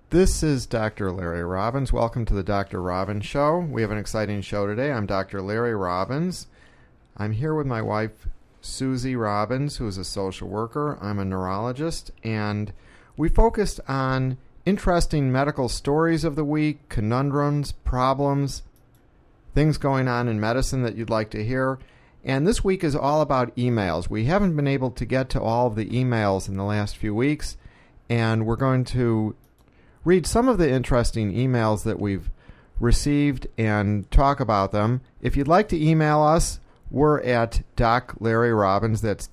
This is Dr. Larry Robbins. Welcome to the Dr. Robbins Show. We have an exciting show today. I'm Dr. Larry Robbins. I'm here with my wife, Susie Robbins, who is a social worker. I'm a neurologist, and we focused on interesting medical stories of the week, conundrums, problems, things going on in medicine that you'd like to hear. And this week is all about emails. We haven't been able to get to all of the emails in the last few weeks, and we're going to read some of the interesting emails that we've received and talk about them. If you'd like to email us, we're at Doc Larry Robbins, that's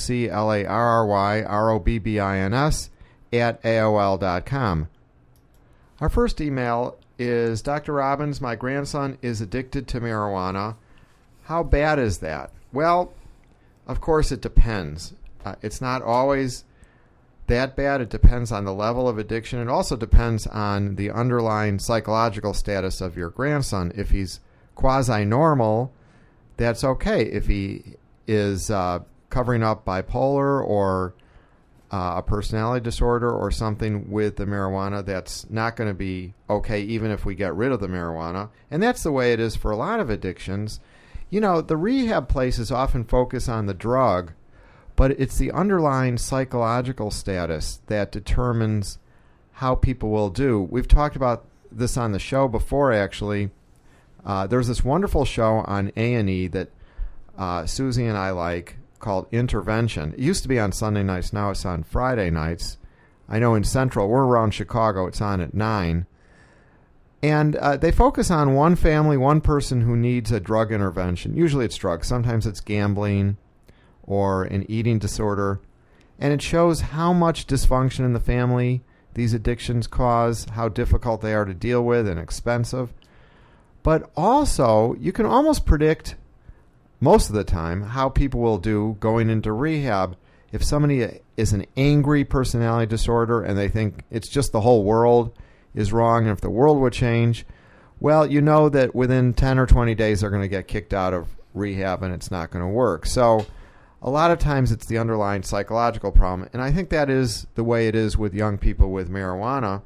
DocLarryRobbins at AOL.com. Our first email is, Dr. Robbins, my grandson is addicted to marijuana. How bad is that? Well, of course it depends. It's not always that bad. It depends on the level of addiction. It also depends on the underlying psychological status of your grandson. If he's quasi-normal, that's okay. If he is covering up bipolar or a personality disorder or something with the marijuana, that's not going to be okay even if we get rid of the marijuana. And that's the way it is for a lot of addictions. You know, the rehab places often focus on the drug, but it's the underlying psychological status that determines how people will do. We've talked about this on the show before, actually. There's this wonderful show on A&E that Susie and I like called Intervention. It used to be on Sunday nights. Now it's on Friday nights. I know in Central, we're around Chicago, it's on at 9. And they focus on one family, one person who needs a drug intervention. Usually it's drugs. Sometimes it's gambling or an eating disorder, and it shows how much dysfunction in the family these addictions cause, how difficult they are to deal with and expensive. But also, you can almost predict most of the time how people will do going into rehab. If somebody is an angry personality disorder and they think it's just the whole world is wrong and if the world would change, well, you know that within 10 or 20 days they're going to get kicked out of rehab and it's not going to work. So a lot of times it's the underlying psychological problem, and I think that is the way it is with young people with marijuana.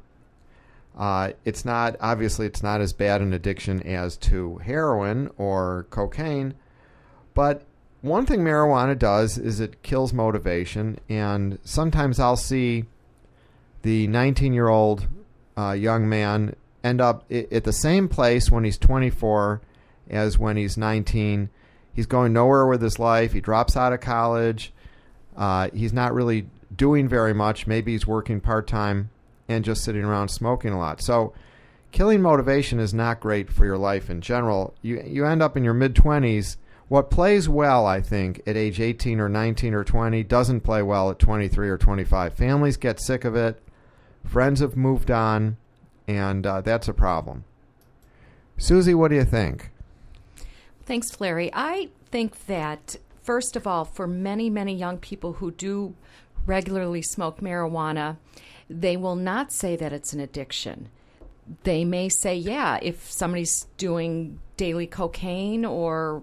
It's not as bad an addiction as to heroin or cocaine, but one thing marijuana does is it kills motivation, and sometimes I'll see the 19-year-old young man end up at the same place when he's 24 as when he's 19. He's going nowhere with his life. He drops out of college. He's not really doing very much. Maybe he's working part-time and just sitting around smoking a lot. So killing motivation is not great for your life in general. You end up in your mid-20s. What plays well, I think, at age 18 or 19 or 20 doesn't play well at 23 or 25. Families get sick of it. Friends have moved on, and that's a problem. Susie, what do you think? Thanks, Larry. I think that, first of all, for many, many young people who do regularly smoke marijuana, they will not say that it's an addiction. They may say, yeah, if somebody's doing daily cocaine or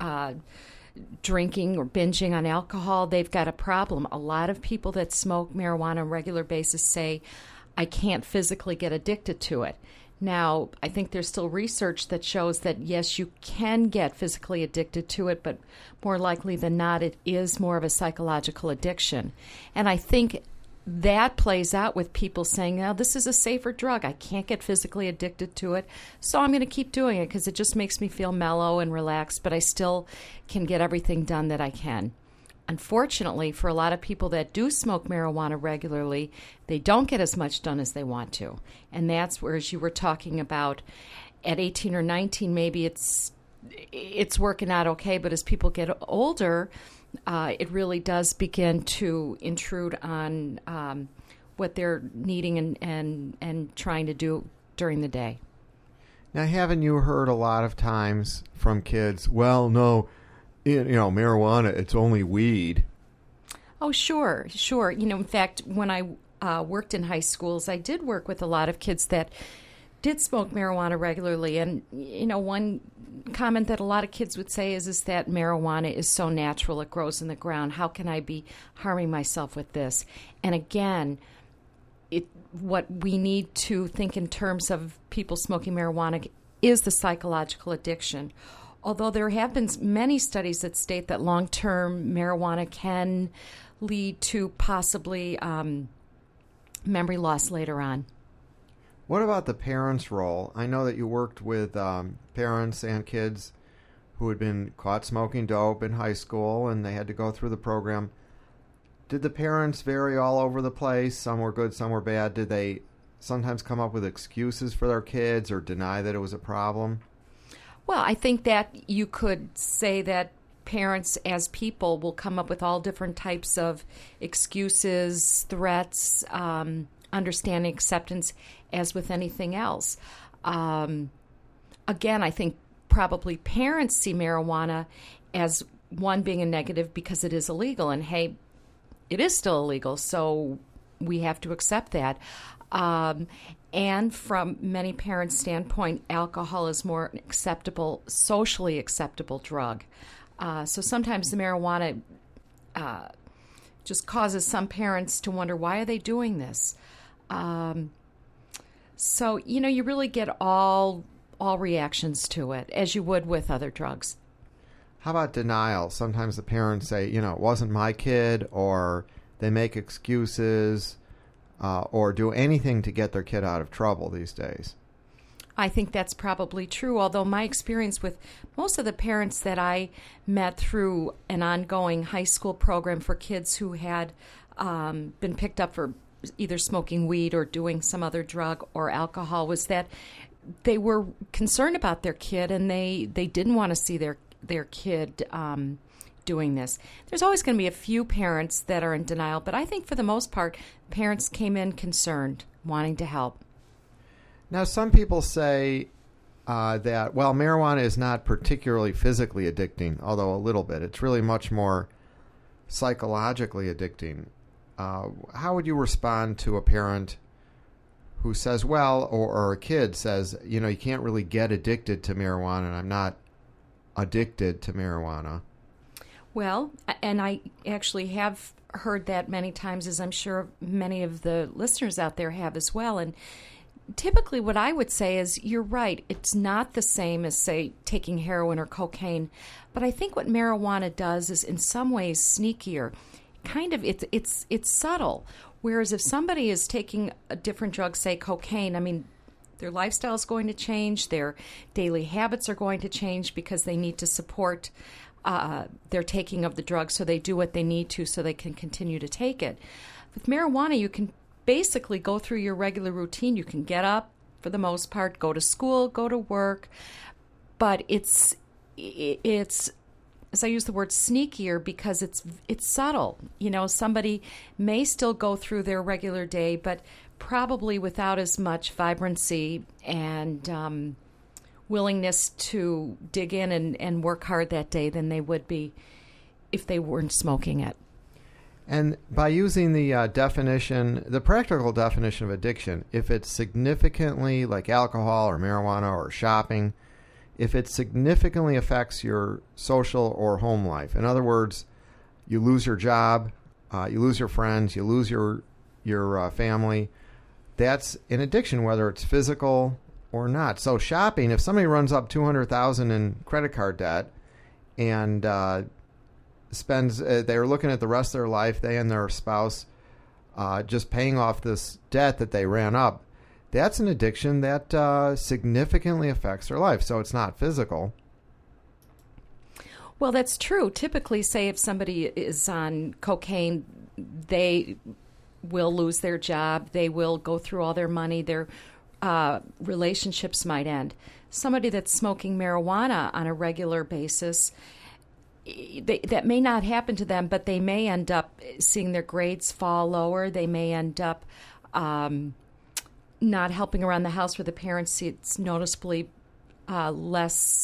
drinking or binging on alcohol, they've got a problem. A lot of people that smoke marijuana on a regular basis say, I can't physically get addicted to it. Now, I think there's still research that shows that, yes, you can get physically addicted to it, but more likely than not, it is more of a psychological addiction. And I think that plays out with people saying, now, this is a safer drug. I can't get physically addicted to it, so I'm going to keep doing it because it just makes me feel mellow and relaxed, but I still can get everything done that I can. Unfortunately, for a lot of people that do smoke marijuana regularly, they don't get as much done as they want to. And that's where, as you were talking about, at 18 or 19, maybe it's working out okay, but as people get older, it really does begin to intrude on what they're needing and trying to do during the day. Now, haven't you heard a lot of times from kids, well, no, marijuana, it's only weed? Oh, sure. In fact, when I worked in high schools, I did work with a lot of kids that did smoke marijuana regularly. And, one comment that a lot of kids would say is that marijuana is so natural, it grows in the ground. How can I be harming myself with this? And again, what we need to think in terms of people smoking marijuana is the psychological addiction. Although there have been many studies that state that long-term marijuana can lead to possibly memory loss later on. What about the parents' role? I know that you worked with parents and kids who had been caught smoking dope in high school and they had to go through the program. Did the parents vary all over the place? Some were good, some were bad. Did they sometimes come up with excuses for their kids or deny that it was a problem? Well, I think that you could say that parents as people will come up with all different types of excuses, threats, understanding, acceptance, as with anything else. Again, I think probably parents see marijuana as one being a negative because it is illegal. And hey, it is still illegal, so we have to accept that. And from many parents' standpoint, alcohol is more acceptable, socially acceptable drug. So sometimes the marijuana just causes some parents to wonder, why are they doing this? So, you really get all reactions to it, as you would with other drugs. How about denial? Sometimes the parents say, it wasn't my kid, or they make excuses, or do anything to get their kid out of trouble these days. I think that's probably true, although my experience with most of the parents that I met through an ongoing high school program for kids who had been picked up for either smoking weed or doing some other drug or alcohol was that they were concerned about their kid and they didn't want to see their kid doing this. There's always going to be a few parents that are in denial, but I think for the most part, parents came in concerned, wanting to help. Now, some people say that, marijuana is not particularly physically addicting, although a little bit. It's really much more psychologically addicting. How would you respond to a parent who says, or a kid says, you can't really get addicted to marijuana, and I'm not addicted to marijuana? Well, and I actually have heard that many times, as I'm sure many of the listeners out there have as well. And typically what I would say is, you're right, it's not the same as, say, taking heroin or cocaine. But I think what marijuana does is in some ways sneakier. Kind of, it's subtle. Whereas if somebody is taking a different drug, say cocaine, I mean, their lifestyle is going to change, their daily habits are going to change because they need to support their taking of the drug, so they do what they need to so they can continue to take it. With marijuana, you can basically go through your regular routine. You can get up, for the most part, go to school, go to work, but it's as I use the word sneakier because it's subtle. Somebody may still go through their regular day, but probably without as much vibrancy and willingness to dig in and work hard that day than they would be if they weren't smoking it. And by using the definition, the practical definition of addiction, if it's significantly, like alcohol or marijuana or shopping, if it significantly affects your social or home life. In other words, you lose your job, you lose your friends, you lose your family, that's an addiction, whether it's physical or not. So shopping, if somebody runs up $200,000 in credit card debt and spends, they're looking at the rest of their life, they and their spouse, just paying off this debt that they ran up, that's an addiction that significantly affects their life. So it's not physical. Well, that's true. Typically, say if somebody is on cocaine, they will lose their job. They will go through all their money. Their relationships might end. Somebody that's smoking marijuana on a regular basis, that may not happen to them, but they may end up seeing their grades fall lower. They may end up not helping around the house where the parents see it's noticeably less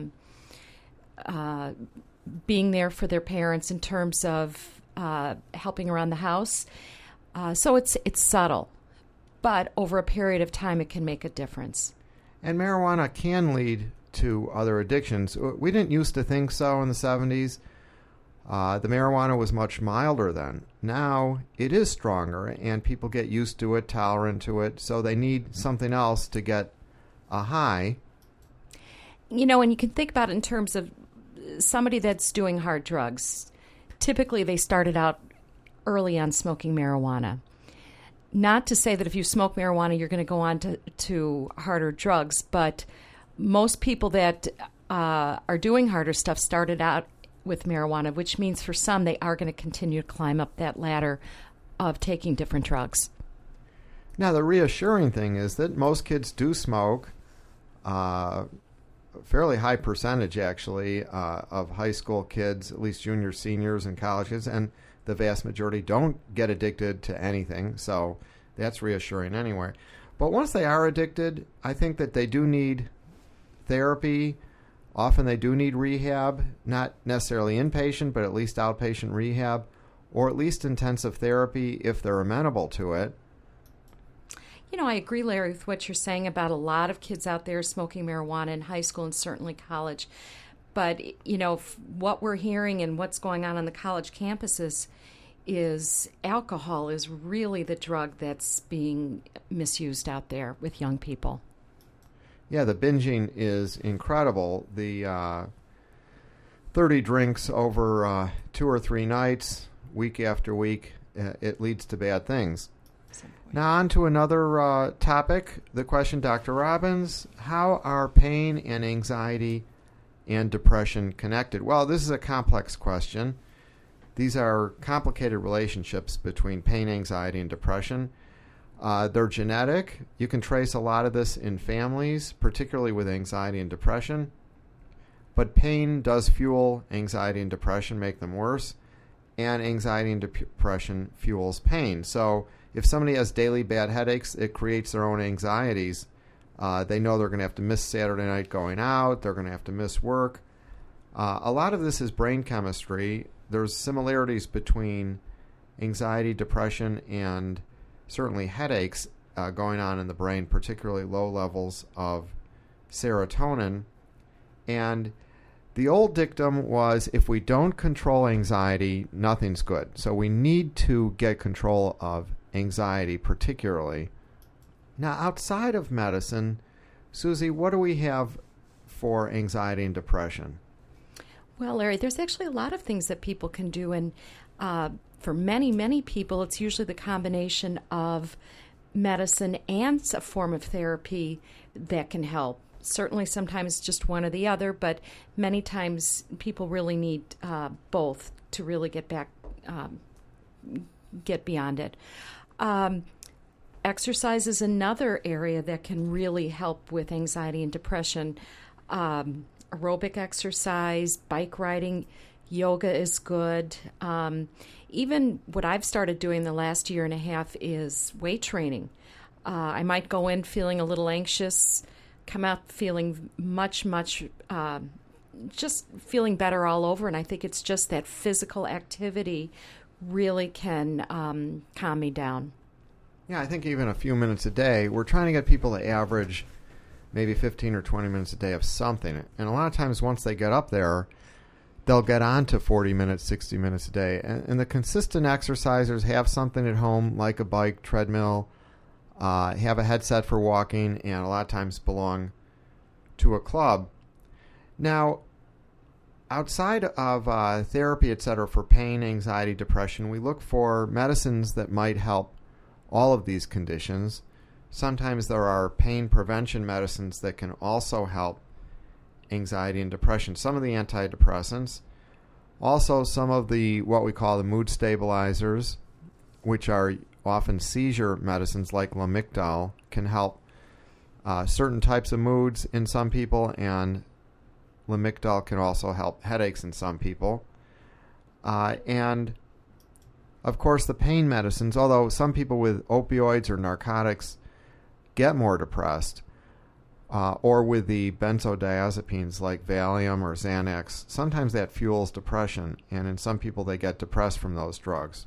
being there for their parents in terms of helping around the house. So it's subtle, but over a period of time it can make a difference. And marijuana can lead to other addictions. We didn't used to think so in the 70s. The marijuana was much milder then. Now it is stronger, and people get used to it, tolerant to it, so they need something else to get a high. You know, and you can think about it in terms of somebody that's doing hard drugs. Typically, they started out early on smoking marijuana. Not to say that if you smoke marijuana, you're going to go on to harder drugs, but most people that are doing harder stuff started out with marijuana, which means for some, they are going to continue to climb up that ladder of taking different drugs. Now, the reassuring thing is that most kids do smoke, a fairly high percentage, actually, of high school kids, at least juniors, seniors, and college kids, and the vast majority don't get addicted to anything, so that's reassuring anyway. But once they are addicted, I think that they do need therapy. Often they do need rehab, not necessarily inpatient, but at least outpatient rehab, or at least intensive therapy if they're amenable to it. You know, I agree, Larry, with what you're saying about a lot of kids out there smoking marijuana in high school and certainly college. But, you know, what we're hearing and what's going on the college campuses is alcohol is really the drug that's being misused out there with young people. Yeah, the binging is incredible. The 30 drinks over 2 or 3 nights, week after week, it leads to bad things. Now on to another topic. The question, Dr. Robbins, how are pain and anxiety and depression connected? Well, this is a complex question. These are complicated relationships between pain, anxiety, and depression. They're genetic. You can trace a lot of this in families, particularly with anxiety and depression. But pain does fuel anxiety and depression, make them worse. And anxiety and depression fuels pain. So if somebody has daily bad headaches, it creates their own anxieties. They know they're going to have to miss Saturday night going out. They're going to have to miss work. A lot of this is brain chemistry. There's similarities between anxiety, depression, and certainly headaches going on in the brain, particularly low levels of serotonin. And the old dictum was, if we don't control anxiety, nothing's good. So we need to get control of anxiety particularly. Now, outside of medicine, Susie, what do we have for anxiety and depression? Well, Larry, there's actually a lot of things that people can do, and for many, many people, it's usually the combination of medicine and a form of therapy that can help. Certainly sometimes just one or the other, but many times people really need both to really get beyond it. Exercise is another area that can really help with anxiety and depression. Aerobic exercise, bike riding, yoga is good. Even what I've started doing the last year and a half is weight training. I might go in feeling a little anxious, come out feeling much, just feeling better all over. And I think it's just that physical activity really can calm me down. Yeah, I think even a few minutes a day, we're trying to get people to average maybe 15 or 20 minutes a day of something. And a lot of times once they get up there, they'll get on to 40 minutes, 60 minutes a day. And the consistent exercisers have something at home like a bike, treadmill, have a headset for walking, and a lot of times belong to a club. Now, outside of therapy, etc., for pain, anxiety, depression, we look for medicines that might help all of these conditions. Sometimes there are pain prevention medicines that can also help anxiety and depression. Some of the antidepressants, also some of the what we call the mood stabilizers, which are often seizure medicines like Lamictal, can help certain types of moods in some people, and Lamictal can also help headaches in some people. And of course the pain medicines, although some people with opioids or narcotics get more depressed, or with the benzodiazepines like Valium or Xanax, sometimes that fuels depression, and in some people they get depressed from those drugs.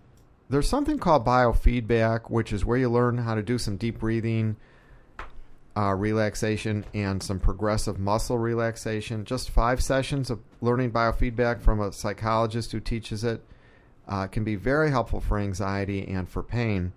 There's something called biofeedback, which is where you learn how to do some deep breathing relaxation and some progressive muscle relaxation. Just 5 sessions of learning biofeedback from a psychologist who teaches it can be very helpful for anxiety and for pain.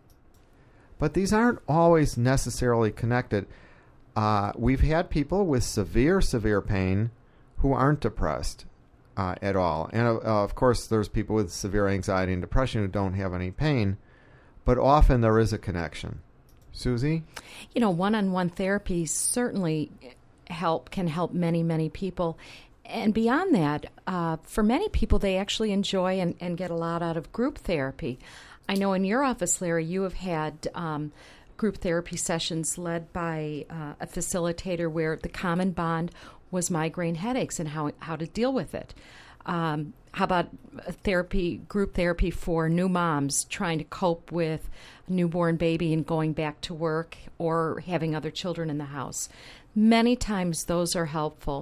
But these aren't always necessarily connected. We've had people with severe pain who aren't depressed at all. And of course, there's people with severe anxiety and depression who don't have any pain. But often there is a connection. Susie? You know, one-on-one therapy certainly can help many people. And beyond that, for many people, they actually enjoy and get a lot out of group therapy. I know in your office, Larry, you have had group therapy sessions led by a facilitator where the common bond was migraine headaches and how to deal with it. How about group therapy for new moms trying to cope with a newborn baby and going back to work or having other children in the house? Many times those are helpful.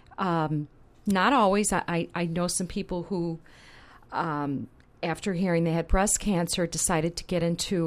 Not always. I know some people who, after hearing they had breast cancer, decided to get into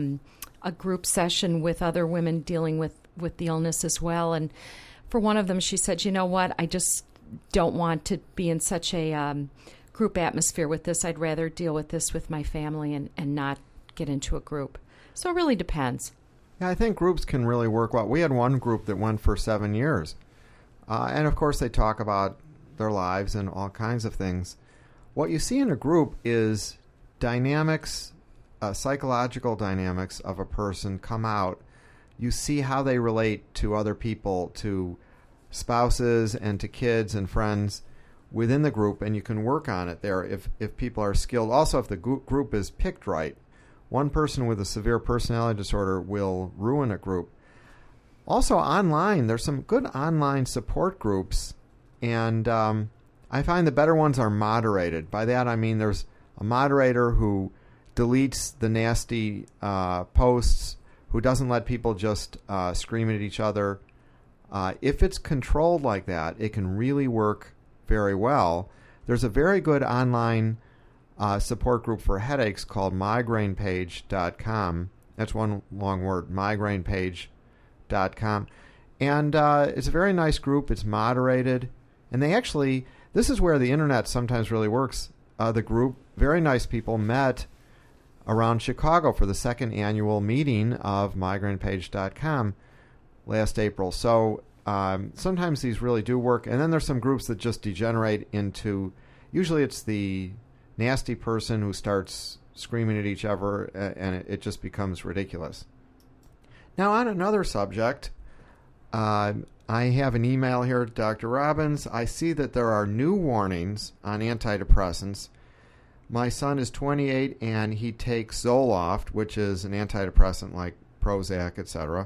a group session with other women dealing with the illness as well. And for one of them, she said, you know what, I just don't want to be in such a group atmosphere with this. I'd rather deal with this with my family and not get into a group. So it really depends. Yeah, I think groups can really work well. We had one group that went for 7 years. And of course, they talk about their lives and all kinds of things. What you see in a group is dynamics, psychological dynamics of a person come out. You see how they relate to other people, to spouses and to kids and friends within the group, and you can work on it there if people are skilled. Also, if the group is picked right. One person with a severe personality disorder will ruin a group. Also, online, there's some good online support groups, and I find the better ones are moderated. By that, I mean there's a moderator who deletes the nasty posts, who doesn't let people just scream at each other. If it's controlled like that, it can really work very well. There's a very good online support group for headaches called migrainepage.com. That's one long word, migrainepage.com. And it's a very nice group. It's moderated. And they actually, this is where the internet sometimes really works. The group, very nice people, met around Chicago for the second annual meeting of migrainepage.com last April. So sometimes these really do work. And then there's some groups that just degenerate into, usually it's the nasty person who starts screaming at each other, and it just becomes ridiculous. Now, on another subject, I have an email here, Dr. Robbins. I see that there are new warnings on antidepressants. My son is 28, and he takes Zoloft, which is an antidepressant like Prozac, etc.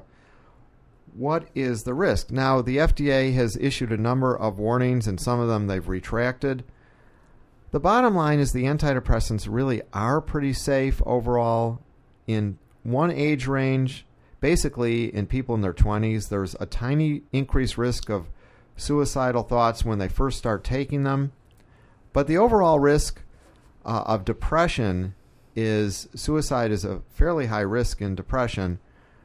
What is the risk? Now, the FDA has issued a number of warnings, and some of them they've retracted. The bottom line is the antidepressants really are pretty safe overall. In one age range, basically in people in their 20s, there's a tiny increased risk of suicidal thoughts when they first start taking them. But the overall risk of depression is suicide is a fairly high risk in depression.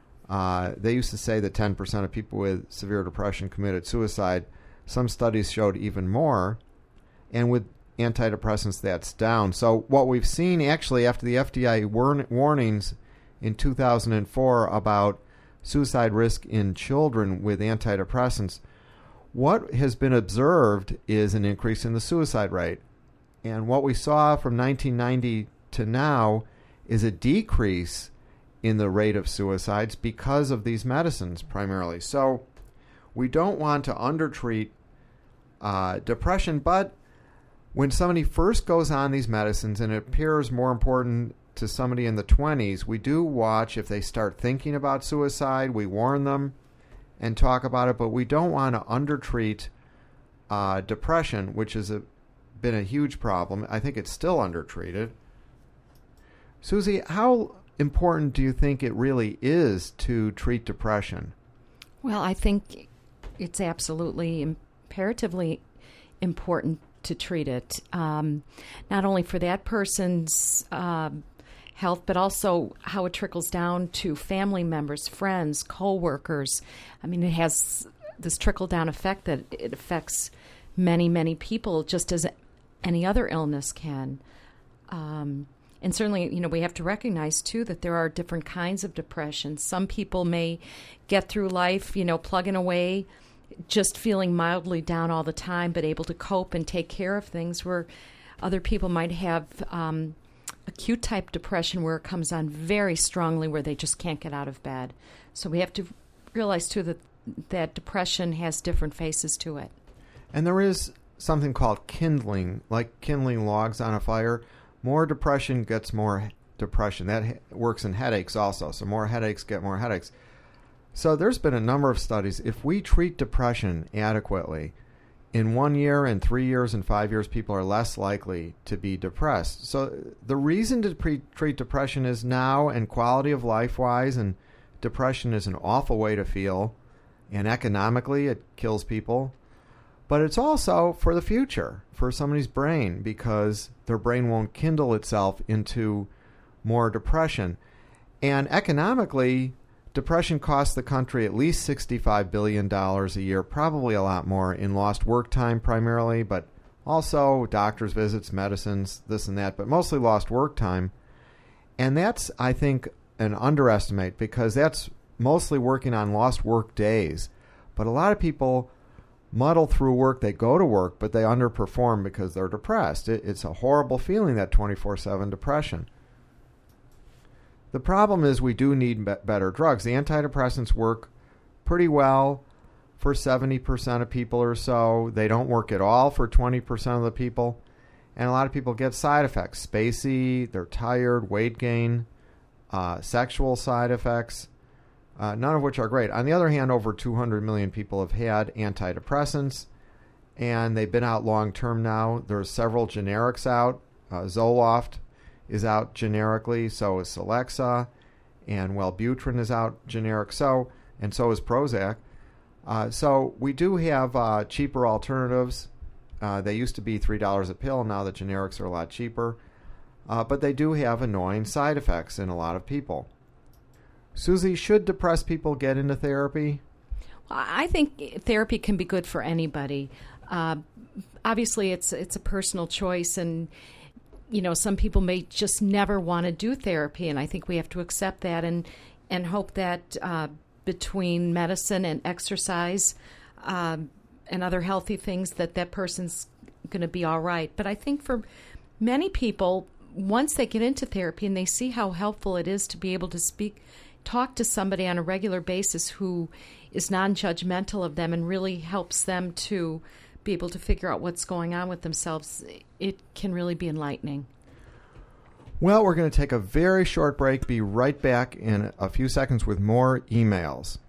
They used to say that 10% of people with severe depression committed suicide. Some studies showed even more. And with antidepressants, that's down. So what we've seen actually after the FDA warnings in 2004 about suicide risk in children with antidepressants, what has been observed is an increase in the suicide rate. And what we saw from 1990 to now is a decrease in the rate of suicides because of these medicines primarily. So we don't want to undertreat depression, but when somebody first goes on these medicines, and it appears more important to somebody in the 20s, we do watch if they start thinking about suicide. We warn them and talk about it, but we don't want to undertreat depression, which has been a huge problem. I think it's still undertreated. Susie, how important do you think it really is to treat depression? Well, I think it's absolutely imperatively important to treat it, not only for that person's health, but also how it trickles down to family members, friends, co-workers. I mean, it has this trickle-down effect that it affects many, many people, just as any other illness can. And certainly, we have to recognize, too, that there are different kinds of depression. Some people may get through life, plugging away, just feeling mildly down all the time, but able to cope and take care of things, where other people might have acute type depression where it comes on very strongly, where they just can't get out of bed. So we have to realize, too, that depression has different faces to it. And there is something called kindling, like kindling logs on a fire. More depression gets more depression. That works in headaches also. So more headaches get more headaches. So there's been a number of studies. If we treat depression adequately, in 1 year and 3 years and 5 years, people are less likely to be depressed. So the reason to treat depression is now, and quality of life-wise, and depression is an awful way to feel, and economically it kills people. But it's also for the future, for somebody's brain, because their brain won't kindle itself into more depression. And economically, depression costs the country at least $65 billion a year, probably a lot more in lost work time primarily, but also doctor's visits, medicines, this and that, but mostly lost work time. And that's, I think, an underestimate, because that's mostly working on lost work days. But a lot of people muddle through work. They go to work, but they underperform because they're depressed. It's a horrible feeling, that 24/7 depression. The problem is we do need better drugs. The antidepressants work pretty well for 70% of people or so. They don't work at all for 20% of the people. And a lot of people get side effects. Spacey, they're tired, weight gain, sexual side effects. None of which are great. On the other hand, over 200 million people have had antidepressants, and they've been out long-term now. There's several generics out. Zoloft is out generically, so is Celexa, and Wellbutrin is out generic, and so is Prozac. So we do have cheaper alternatives. They used to be $3 a pill. Now the generics are a lot cheaper. But they do have annoying side effects in a lot of people. Susie, should depressed people get into therapy? Well, I think therapy can be good for anybody. Obviously, it's a personal choice, and some people may just never want to do therapy, and I think we have to accept that and hope that between medicine and exercise and other healthy things that person's going to be all right. But I think for many people, once they get into therapy and they see how helpful it is to be able to talk to somebody on a regular basis who is non-judgmental of them and really helps them to be able to figure out what's going on with themselves, it can really be enlightening. Well, we're going to take a very short break. Be right back in a few seconds with more emails.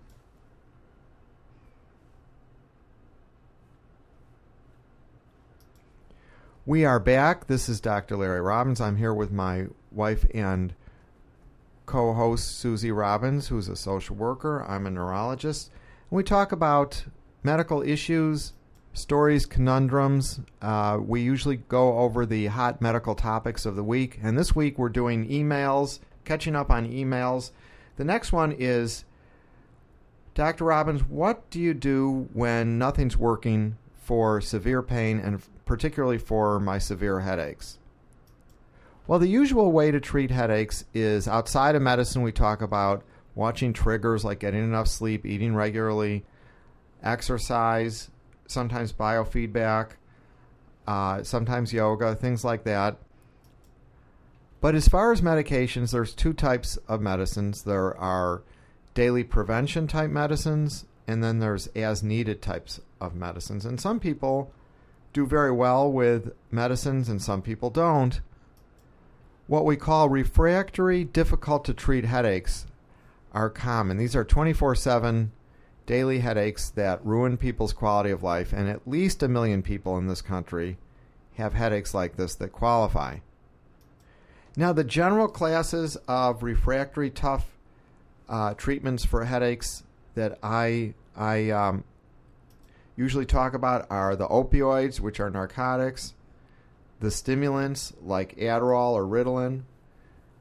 We are back. This is Dr. Larry Robbins. I'm here with my wife and co-host Susie Robbins, who's a social worker. I'm a neurologist. And we talk about medical issues, stories, conundrums. We usually go over the hot medical topics of the week. And this week we're doing emails, catching up on emails. The next one is, Dr. Robbins, what do you do when nothing's working for severe pain, and particularly for my severe headaches? Well, the usual way to treat headaches is outside of medicine. We talk about watching triggers like getting enough sleep, eating regularly, exercise, sometimes biofeedback, sometimes yoga, things like that. But as far as medications, there's two types of medicines. There are daily prevention type medicines, and then there's as needed types of medicines. And some people do very well with medicines and some people don't. What we call refractory, difficult to treat headaches are common. These are 24/7 daily headaches that ruin people's quality of life, and at least 1 million people in this country have headaches like this that qualify. Now, the general classes of refractory tough treatments for headaches that I usually talk about are the opioids, which are narcotics, the stimulants like Adderall or Ritalin,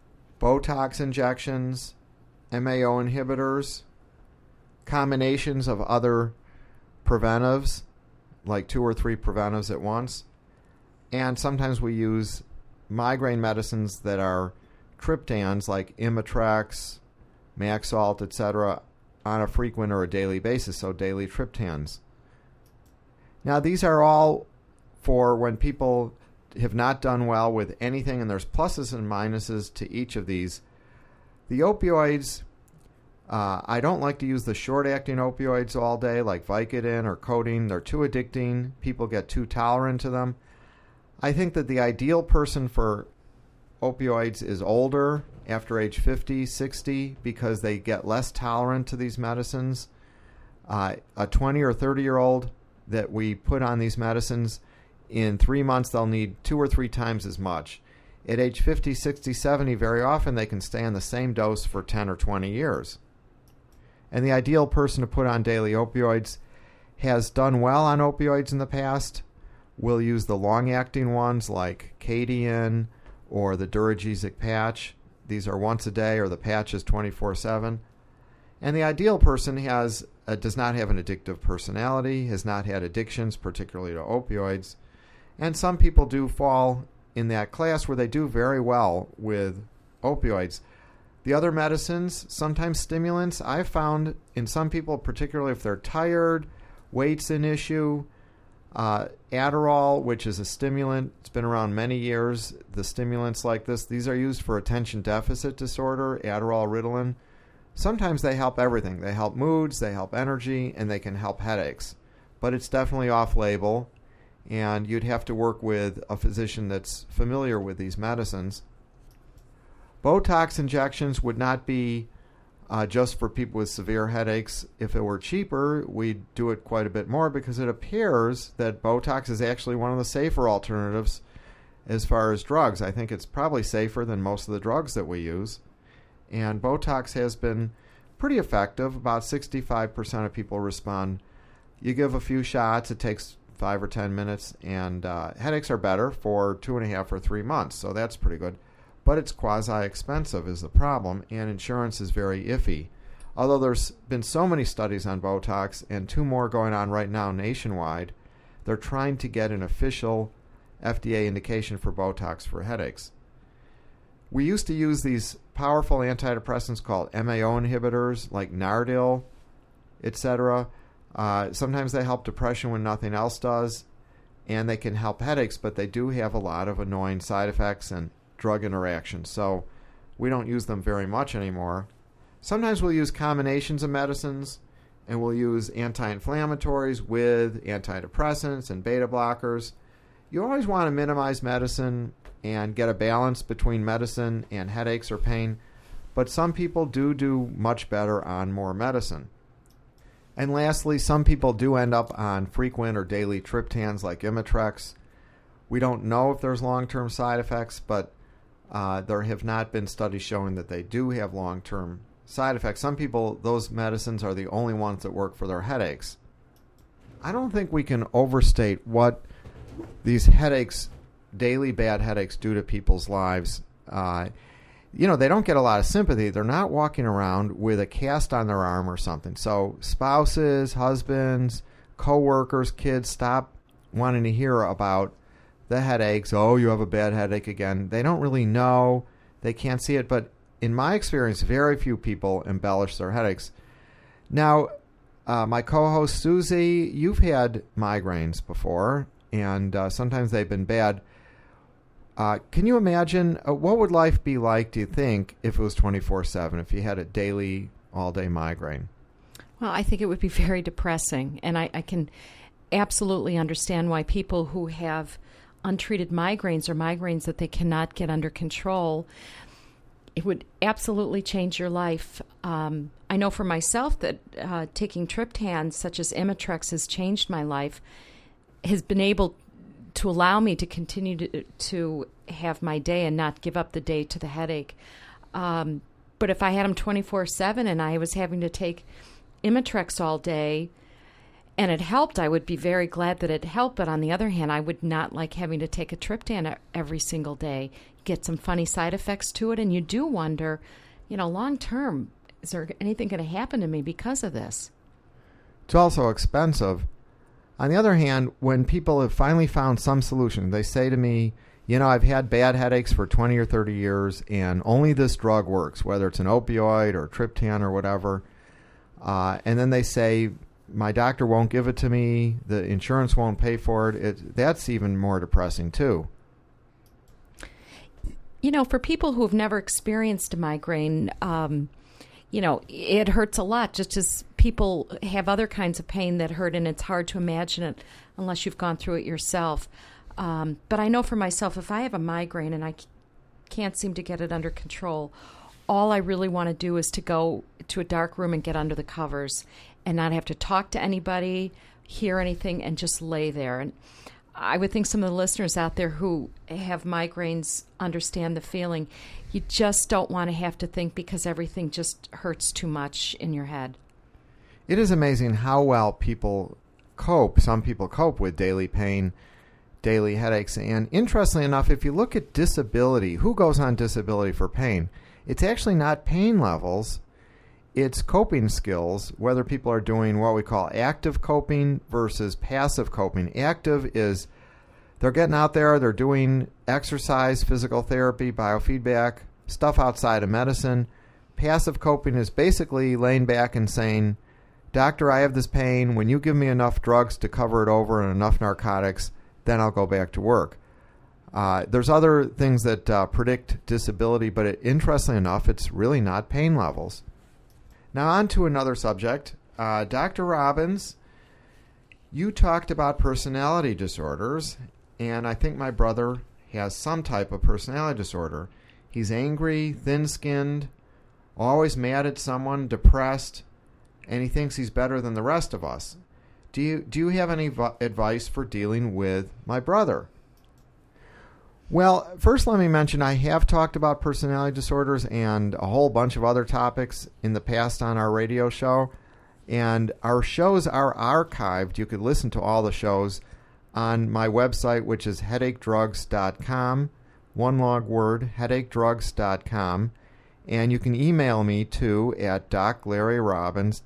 Botox injections, MAO inhibitors, combinations of other preventives, like 2 or 3 preventives at once. And sometimes we use migraine medicines that are triptans, like Imitrex, Maxalt, etc., on a frequent or a daily basis, so daily triptans. Now, these are all for when people have not done well with anything, and there's pluses and minuses to each of these. The opioids, I don't like to use the short-acting opioids all day, like Vicodin or codeine. They're too addicting. People get too tolerant to them. I think that the ideal person for opioids is older, after age 50, 60, because they get less tolerant to these medicines. A 20 or 30-year-old that we put on these medicines, in 3 months they'll need 2 or 3 times as much. At age 50, 60, 70, very often they can stay on the same dose for 10 or 20 years. And the ideal person to put on daily opioids has done well on opioids in the past. We'll use the long-acting ones like Cadian or the Duragesic patch. These are once a day, or the patch is 24/7. And the ideal person does not have an addictive personality, has not had addictions, particularly to opioids. And some people do fall in that class where they do very well with opioids. The other medicines, sometimes stimulants, I've found in some people, particularly if they're tired, weight's an issue. Adderall, which is a stimulant, it's been around many years. The stimulants like this, these are used for attention deficit disorder, Adderall, Ritalin. Sometimes they help everything. They help moods, they help energy, and they can help headaches. But it's definitely off-label, and you'd have to work with a physician that's familiar with these medicines. Botox injections would not be just for people with severe headaches. If it were cheaper, we'd do it quite a bit more, because it appears that Botox is actually one of the safer alternatives as far as drugs. I think it's probably safer than most of the drugs that we use. And Botox has been pretty effective. About 65% of people respond. You give a few shots, it takes 5 or 10 minutes, and headaches are better for 2.5 or 3 months, so that's pretty good. But it's quasi-expensive is the problem, and insurance is very iffy. Although there's been so many studies on Botox, and 2 more going on right now nationwide, they're trying to get an official FDA indication for Botox for headaches. We used to use these powerful antidepressants called MAO inhibitors, like Nardil, etc. Sometimes they help depression when nothing else does, and they can help headaches, but they do have a lot of annoying side effects and drug interactions, so we don't use them very much anymore. Sometimes we'll use combinations of medicines, and we'll use anti-inflammatories with antidepressants and beta blockers. You always want to minimize medicine and get a balance between medicine and headaches or pain, but some people do much better on more medicine. And lastly, some people do end up on frequent or daily triptans like Imitrex. We don't know if there's long-term side effects, but there have not been studies showing that they do have long-term side effects. Some people, those medicines are the only ones that work for their headaches. I don't think we can overstate what these headaches, daily bad headaches, do to people's lives. They don't get a lot of sympathy. They're not walking around with a cast on their arm or something. So spouses, husbands, co-workers, kids stop wanting to hear about the headaches. Oh, you have a bad headache again. They don't really know. They can't see it. But in my experience, very few people embellish their headaches. Now, my co-host Susie, you've had migraines before, and sometimes they've been bad. Can you imagine, what would life be like, do you think, if it was 24/7, if you had a daily, all-day migraine? Well, I think it would be very depressing, and I can absolutely understand why people who have untreated migraines or migraines that they cannot get under control, it would absolutely change your life. I know for myself that taking triptans such as Imitrex has changed my life, has been able to allow me to continue to have my day and not give up the day to the headache. But if I had them 24/7 and I was having to take Imitrex all day, and it helped, I would be very glad that it helped. But on the other hand, I would not like having to take a triptan every single day. You get some funny side effects to it, and you do wonder, long term, is there anything going to happen to me because of this? It's also expensive. On the other hand, when people have finally found some solution, they say to me, I've had bad headaches for 20 or 30 years, and only this drug works, whether it's an opioid or triptan or whatever. And then they say, my doctor won't give it to me, the insurance won't pay for it. That's even more depressing, too. For people who have never experienced a migraine, it hurts a lot, just as people have other kinds of pain that hurt, and it's hard to imagine it unless you've gone through it yourself. But I know for myself, if I have a migraine and I can't seem to get it under control, all I really want to do is to go to a dark room and get under the covers and not have to talk to anybody, hear anything, and just lay there. And I would think some of the listeners out there who have migraines understand the feeling. You just don't want to have to think because everything just hurts too much in your head. It is amazing how well people cope. Some people cope with daily pain, daily headaches. And interestingly enough, if you look at disability, who goes on disability for pain? It's actually not pain levels. It's coping skills, whether people are doing what we call active coping versus passive coping. Active is they're getting out there, they're doing exercise, physical therapy, biofeedback, stuff outside of medicine. Passive coping is basically laying back and saying, doctor, I have this pain. When you give me enough drugs to cover it over and enough narcotics, then I'll go back to work. There's other things that predict disability, but interestingly enough, it's really not pain levels. Now on to another subject. Dr. Robbins, you talked about personality disorders, and I think my brother has some type of personality disorder. He's angry, thin-skinned, always mad at someone, depressed, and he thinks he's better than the rest of us. Do you have any advice for dealing with my brother? Well, first let me mention I have talked about personality disorders and a whole bunch of other topics in the past on our radio show. And our shows are archived. You could listen to all the shows on my website, which is headacheDrugs.com. One long word, headacheDrugs.com. And you can email me too at Doc Larry Robbins,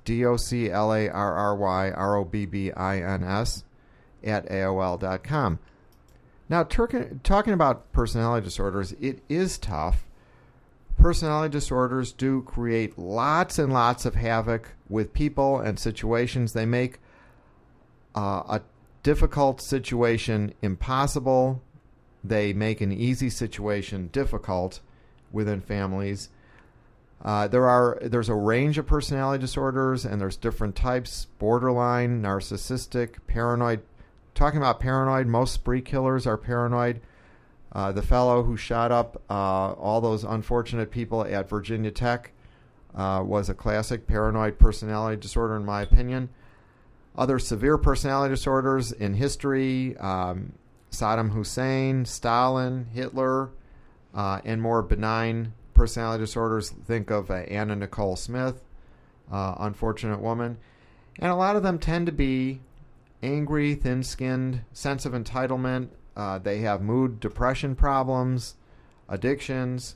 DocLarryRobbins at AOL.com. Now, talking about personality disorders, it is tough. Personality disorders do create lots and lots of havoc with people and situations. They make a difficult situation impossible. They make an easy situation difficult within families. There's a range of personality disorders, and there's different types: borderline, narcissistic, paranoid. Talking about paranoid, most spree killers are paranoid. The fellow who shot up all those unfortunate people at Virginia Tech was a classic paranoid personality disorder, in my opinion. Other severe personality disorders in history, Saddam Hussein, Stalin, Hitler, and more benign personality disorders. Think of Anna Nicole Smith, unfortunate woman. And a lot of them tend to be angry, thin-skinned, sense of entitlement. They have mood, depression problems, addictions.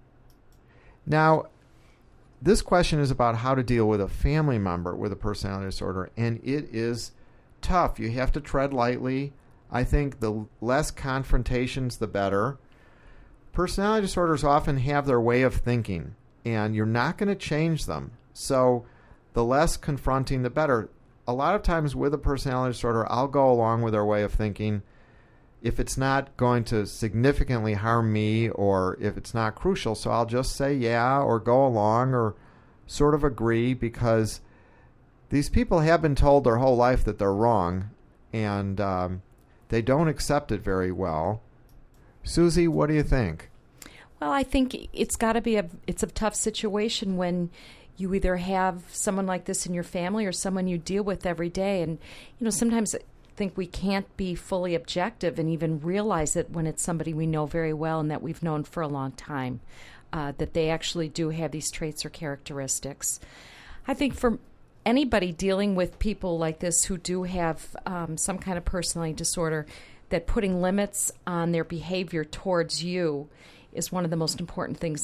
Now, this question is about how to deal with a family member with a personality disorder, and it is tough. You have to tread lightly. I think the less confrontations, the better. Personality disorders often have their way of thinking, and you're not going to change them. So the less confronting, the better. A lot of times with a personality disorder, I'll go along with their way of thinking if it's not going to significantly harm me or if it's not crucial. So I'll just say yeah or go along or sort of agree, because these people have been told their whole life that they're wrong, and they don't accept it very well. Susie, what do you think? Well, I think it's got to be it's a tough situation when you either have someone like this in your family or someone you deal with every day. And, sometimes I think we can't be fully objective and even realize it when it's somebody we know very well and that we've known for a long time, that they actually do have these traits or characteristics. I think for anybody dealing with people like this who do have some kind of personality disorder, that putting limits on their behavior towards you is one of the most important things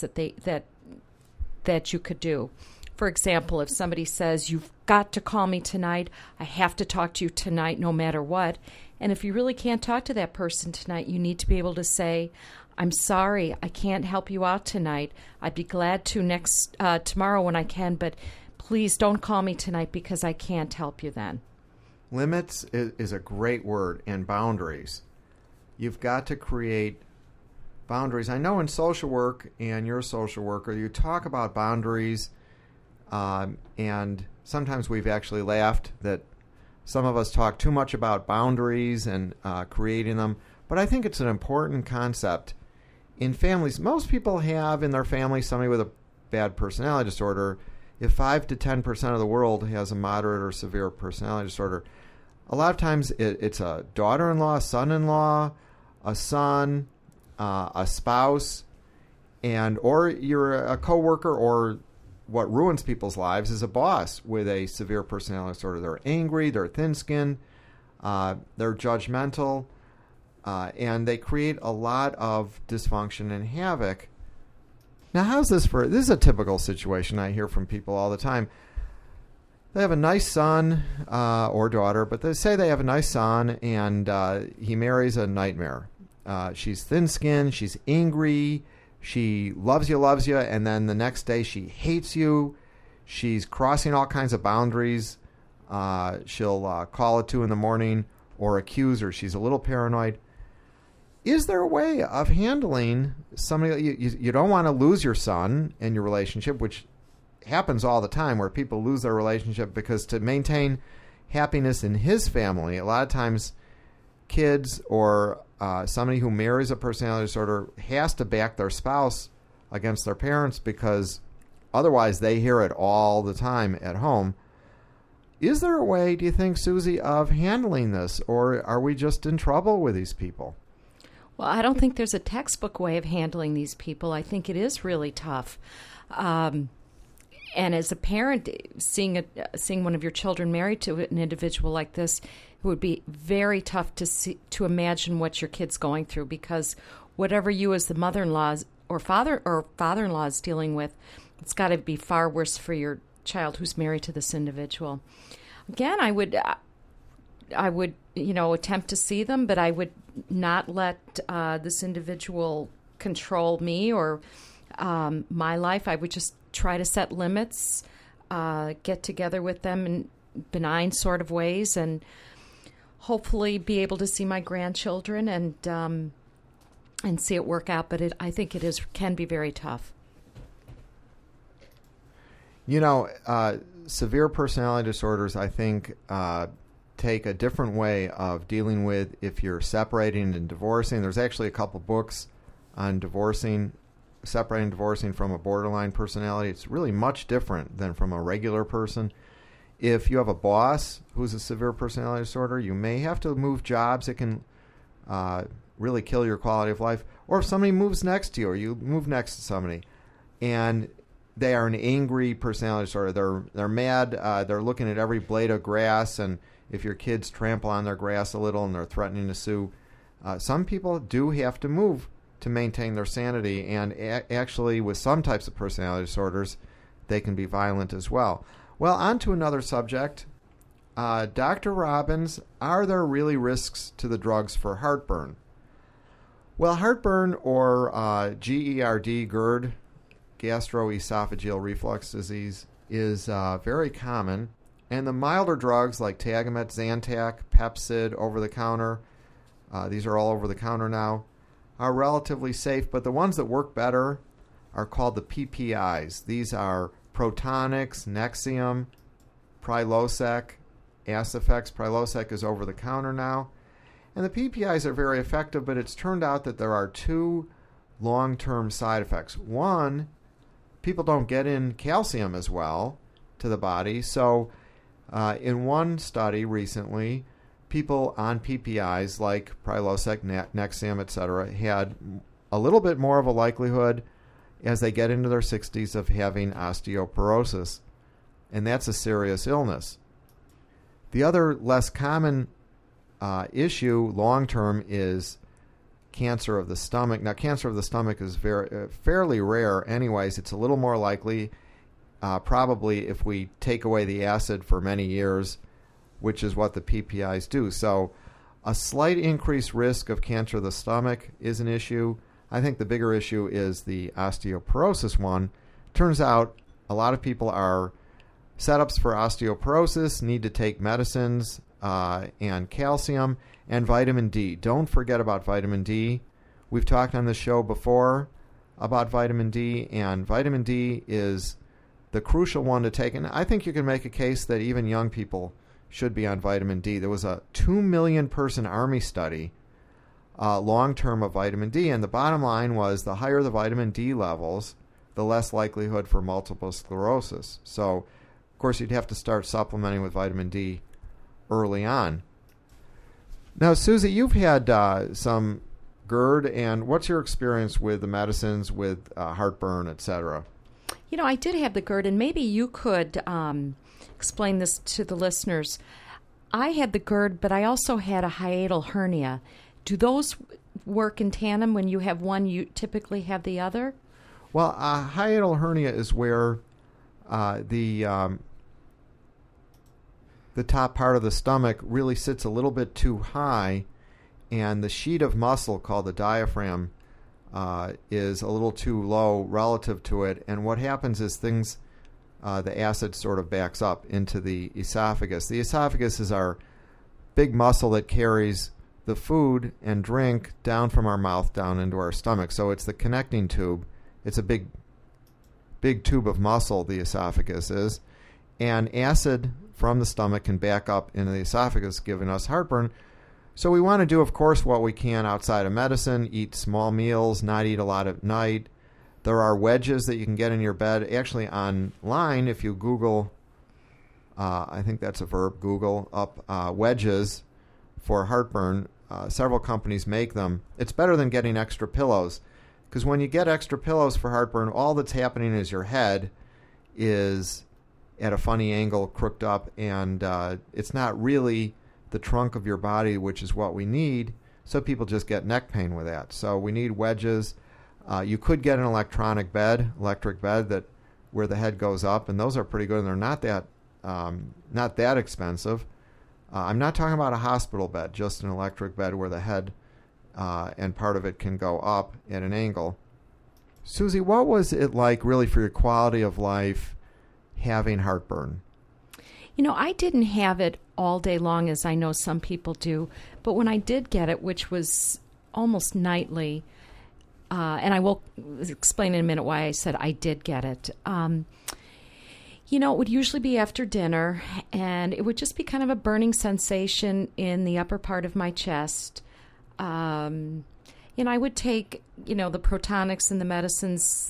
that you could do. For example, if somebody says, you've got to call me tonight, I have to talk to you tonight no matter what, and if you really can't talk to that person tonight, you need to be able to say, I'm sorry, I can't help you out tonight. I'd be glad to tomorrow when I can, but please don't call me tonight because I can't help you then. Limits is a great word, and boundaries. You've got to create boundaries. I know in social work, and you're a social worker, you talk about boundaries, and sometimes we've actually laughed that some of us talk too much about boundaries and creating them, but I think it's an important concept. In families, most people have in their family somebody with a bad personality disorder. If 5 to 10% of the world has a moderate or severe personality disorder, a lot of times it's a daughter-in-law, son-in-law, a son, a spouse, or you're a coworker, or what ruins people's lives is a boss with a severe personality disorder. They're angry, they're thin-skinned, they're judgmental, and they create a lot of dysfunction and havoc. Now, how's this this is a typical situation I hear from people all the time. They have a nice son or daughter, but they say they have a nice son, and he marries a nightmare. She's thin-skinned, she's angry, she loves you, and then the next day she hates you. She's crossing all kinds of boundaries. She'll call at 2 a.m. or accuse her. She's a little paranoid. Is there a way of handling somebody? You don't want to lose your son in your relationship, which happens all the time where people lose their relationship because to maintain happiness in his family, a lot of times kids or somebody who marries a personality disorder has to back their spouse against their parents because otherwise they hear it all the time at home. Is there a way, do you think, Susie, of handling this, or are we just in trouble with these people? Well, I don't think there's a textbook way of handling these people. I think it is really tough. And as a parent, seeing one of your children married to an individual like this, it would be very tough to imagine what your kid's going through, because whatever you as the mother-in-law or father-in-law is dealing with, it's got to be far worse for your child who's married to this individual. Again, I would attempt to see them, but I would not let this individual control me or my life. I would just try to set limits, get together with them in benign sort of ways, and hopefully be able to see my grandchildren and see it work out. But I think can be very tough. Severe personality disorders, I think, take a different way of dealing with if you're separating and divorcing. There's actually a couple books on separating and divorcing from a borderline personality. It's really much different than from a regular person. If you have a boss who's a severe personality disorder, you may have to move jobs. It can really kill your quality of life. Or if somebody moves next to you, or you move next to somebody, and they are an angry personality disorder. They're mad. They're looking at every blade of grass, and if your kids trample on their grass a little and they're threatening to sue, some people do have to move to maintain their sanity. And actually, with some types of personality disorders, they can be violent as well. Well, on to another subject. Dr. Robbins, are there really risks to the drugs for heartburn? Well, heartburn or GERD, GERD, gastroesophageal reflux disease, is very common. And the milder drugs like Tagamet, Zantac, Pepcid, over-the-counter, these are all over-the-counter now, are relatively safe. But the ones that work better are called the PPIs. These are Protonix, Nexium, Prilosec, Acifex. Prilosec is over-the-counter now. And the PPIs are very effective, but it's turned out that there are two long-term side effects. One, people don't get in calcium as well to the body. So in one study recently, people on PPIs like Prilosec, Nexium, etc., had a little bit more of a likelihood as they get into their 60s of having osteoporosis. and that's a serious illness. The other less common issue long-term is cancer of the stomach. Now, cancer of the stomach is fairly rare anyways. It's a little more likely probably if we take away the acid for many years, which is what the PPIs do. So a slight increased risk of cancer of the stomach is an issue. I think the bigger issue is the osteoporosis one. Turns out a lot of people are setups for osteoporosis, need to take medicines and calcium and vitamin D. Don't forget about vitamin D. We've talked on this show before about vitamin D, and vitamin D is the crucial one to take. And I think you can make a case that even young people should be on vitamin D. There was a 2 million person Army study long-term of vitamin D, and the bottom line was the higher the vitamin D levels, the less likelihood for multiple sclerosis. So, of course, you'd have to start supplementing with vitamin D early on. Now, Susie, you've had some GERD, and what's your experience with the medicines, with heartburn, etc.? You know, I did have the GERD, and maybe you could explain this to the listeners. I had the GERD, but I also had a hiatal hernia. Do those work in tandem? When you have one, you typically have the other? Well, a hiatal hernia is where the top part of the stomach really sits a little bit too high, and the sheet of muscle called the diaphragm is a little too low relative to it. And what happens is the acid sort of backs up into the esophagus. The esophagus is our big muscle that carries the food and drink down from our mouth down into our stomach. So it's the connecting tube. It's a big tube of muscle, the esophagus is. And acid from the stomach can back up into the esophagus, giving us heartburn. So we want to do, of course, what we can outside of medicine, eat small meals, not eat a lot at night. There are wedges that you can get in your bed. Actually, online, if you Google, I think that's a verb, Google up wedges for heartburn, several companies make them. It's better than getting extra pillows, because when you get extra pillows for heartburn, all that's happening is your head is at a funny angle, crooked up, and it's not really the trunk of your body, which is what we need. So people just get neck pain with that. So we need wedges. You could get an electric bed that where the head goes up, and those are pretty good, and they're not that expensive. I'm not talking about a hospital bed, just an electric bed where the head and part of it can go up at an angle. Susie, what was it like really for your quality of life having heartburn? You know, I didn't have it all day long, as I know some people do, but when I did get it, which was almost nightly, and I will explain in a minute why I said I did get it. You know, it would usually be after dinner, and it would just be kind of a burning sensation in the upper part of my chest. I would take, the Protonix and the medicines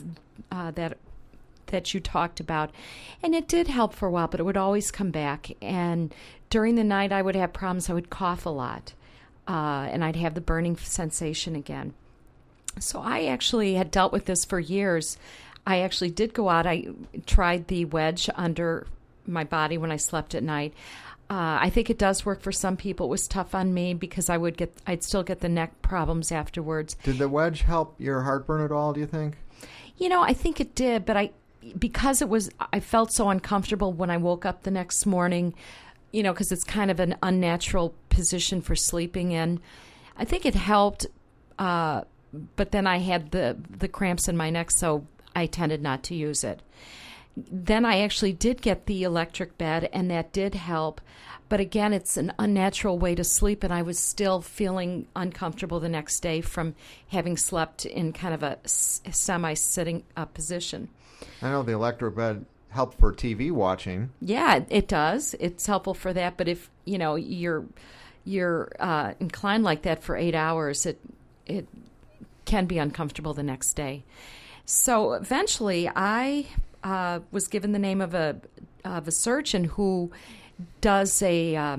that you talked about, and it did help for a while, but it would always come back. And during the night, I would have problems. I would cough a lot, and I'd have the burning sensation again. So I actually had dealt with this for years. I actually did go out. I tried the wedge under my body when I slept at night. I think it does work for some people. It was tough on me because I'd still get the neck problems afterwards. Did the wedge help your heartburn at all, do you think? I think it did, but I felt so uncomfortable when I woke up the next morning, because it's kind of an unnatural position for sleeping in. I think it helped, but then I had the cramps in my neck, so I tended not to use it. Then I actually did get the electric bed, and that did help. But again, it's an unnatural way to sleep, and I was still feeling uncomfortable the next day from having slept in kind of a semi-sitting position. I know the electric bed helped for TV watching. Yeah, it does. It's helpful for that. But if you're inclined like that for 8 hours, it can be uncomfortable the next day. So eventually, I was given the name of a surgeon who does a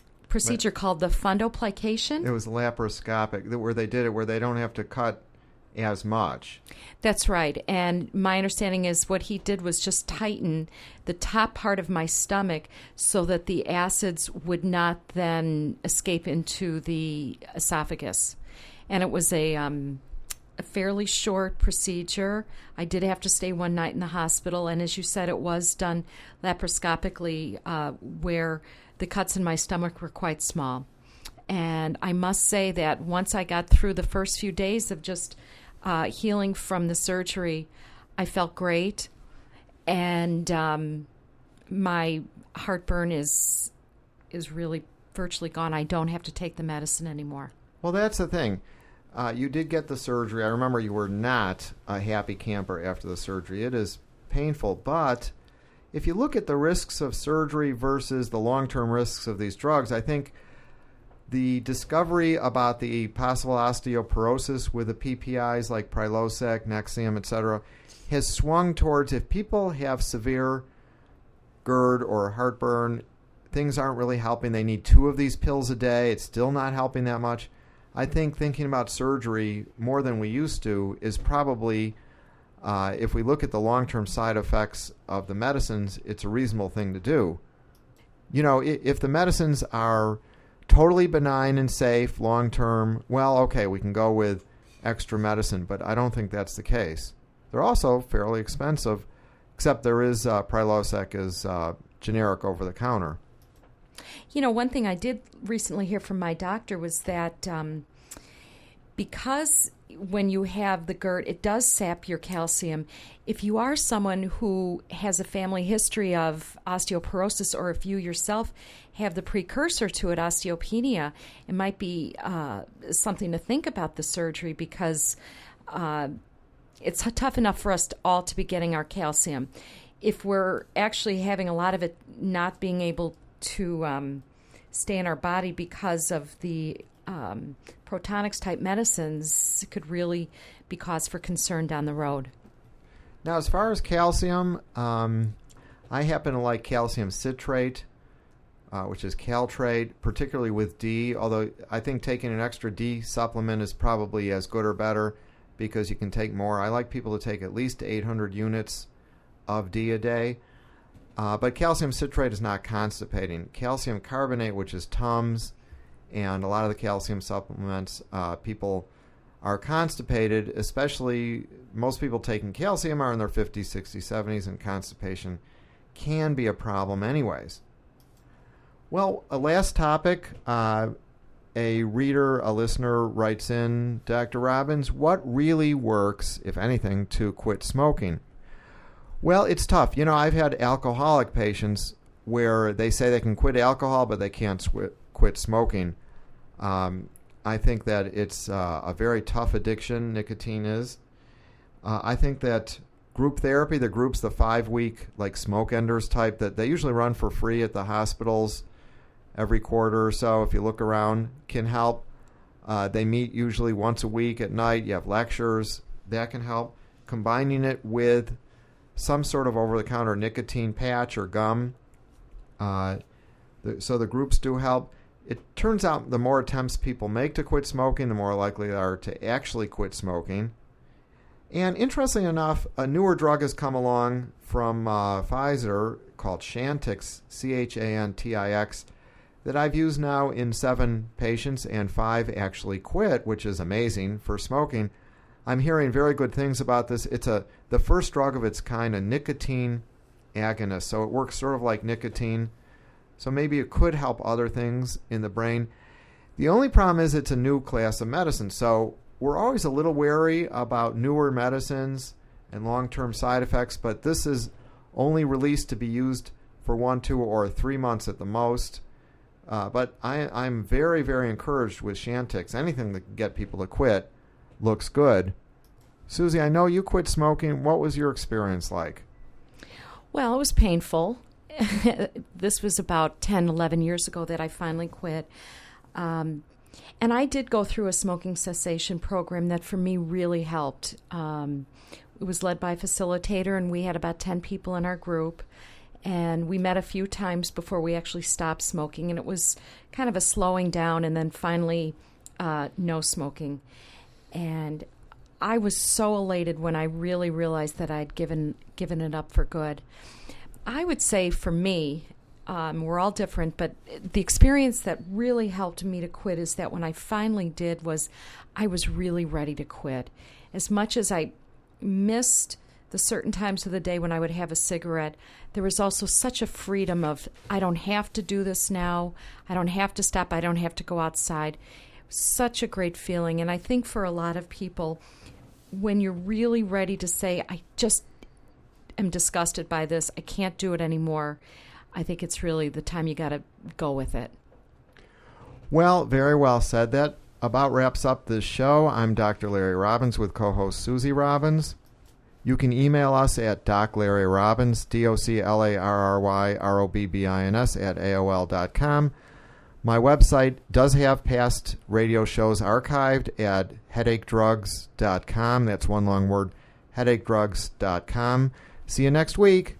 procedure called the fundoplication. It was laparoscopic, where they did it, where they don't have to cut as much. That's right. And my understanding is what he did was just tighten the top part of my stomach so that the acids would not then escape into the esophagus. And it was a fairly short procedure. I did have to stay one night in the hospital, and as you said, it was done laparoscopically where the cuts in my stomach were quite small. And I must say that once I got through the first few days of just healing from the surgery, I felt great, and my heartburn is really virtually gone. I don't have to take the medicine anymore. Well, that's the thing. You did get the surgery. I remember you were not a happy camper after the surgery. It is painful, but if you look at the risks of surgery versus the long-term risks of these drugs, I think the discovery about the possible osteoporosis with the PPIs like Prilosec, Nexium, etc., has swung towards if people have severe GERD or heartburn, things aren't really helping. They need 2 of these pills a day. It's still not helping that much. I think thinking about surgery more than we used to is probably, if we look at the long-term side effects of the medicines, it's a reasonable thing to do. You know, if the medicines are totally benign and safe long-term, well, okay, we can go with extra medicine, but I don't think that's the case. They're also fairly expensive, except there is Prilosec is generic over-the-counter. You know, one thing I did recently hear from my doctor was that because when you have the GERD, it does sap your calcium. If you are someone who has a family history of osteoporosis, or if you yourself have the precursor to it, osteopenia, it might be something to think about the surgery, because it's tough enough for us all to be getting our calcium. If we're actually having a lot of it not being able to stay in our body because of the Protonix type medicines, it could really be cause for concern down the road. Now, as far as calcium, I happen to like calcium citrate, which is Caltrate, particularly with D, although I think taking an extra D supplement is probably as good or better because you can take more. I like people to take at least 800 units of D a day. But calcium citrate is not constipating. Calcium carbonate, which is Tums, and a lot of the calcium supplements, people are constipated, especially most people taking calcium are in their 50s, 60s, 70s, and constipation can be a problem anyways. Well, a last topic, a reader, a listener writes in, Dr. Robbins, what really works, if anything, to quit smoking? Well, it's tough. You know, I've had alcoholic patients where they say they can quit alcohol, but they can't quit smoking. I think that it's a very tough addiction, nicotine is. I think that group therapy, the 5-week, like smoke enders type, that they usually run for free at the hospitals every quarter or so, if you look around, can help. They meet usually once a week at night. You have lectures. That can help. Combining it with some sort of over-the-counter nicotine patch or gum. So the groups do help. It turns out the more attempts people make to quit smoking, the more likely they are to actually quit smoking. And interestingly enough, a newer drug has come along from Pfizer called Chantix, Chantix, that I've used now in 7 patients, and 5 actually quit, which is amazing for smoking. I'm hearing very good things about this. It's the first drug of its kind, a nicotine agonist. So it works sort of like nicotine. So maybe it could help other things in the brain. The only problem is it's a new class of medicine. So we're always a little wary about newer medicines and long-term side effects, but this is only released to be used for 1, 2, or 3 months at the most. But I'm very, very encouraged with Chantix. Anything that can get people to quit looks good. Susie, I know you quit smoking. What was your experience like? Well, it was painful. This was about 10, 11 years ago that I finally quit. And I did go through a smoking cessation program that for me really helped. It was led by a facilitator, and we had about 10 people in our group. And we met a few times before we actually stopped smoking. And it was kind of a slowing down and then finally no smoking. And I was so elated when I really realized that I'd given it up for good. I would say for me, we're all different, but the experience that really helped me to quit is that when I finally did was I was really ready to quit. As much as I missed the certain times of the day when I would have a cigarette, there was also such a freedom of, I don't have to do this now. I don't have to stop. I don't have to go outside. Such a great feeling. And I think for a lot of people, when you're really ready to say, I just am disgusted by this, I can't do it anymore, I think it's really the time you got to go with it. Well, very well said. That about wraps up this show. I'm Dr. Larry Robbins with co-host Susie Robbins. You can email us at doclarryrobbins, DOCLARRYROBBINS @AOL.com. My website does have past radio shows archived at headachedrugs.com. That's one long word, headachedrugs.com. See you next week.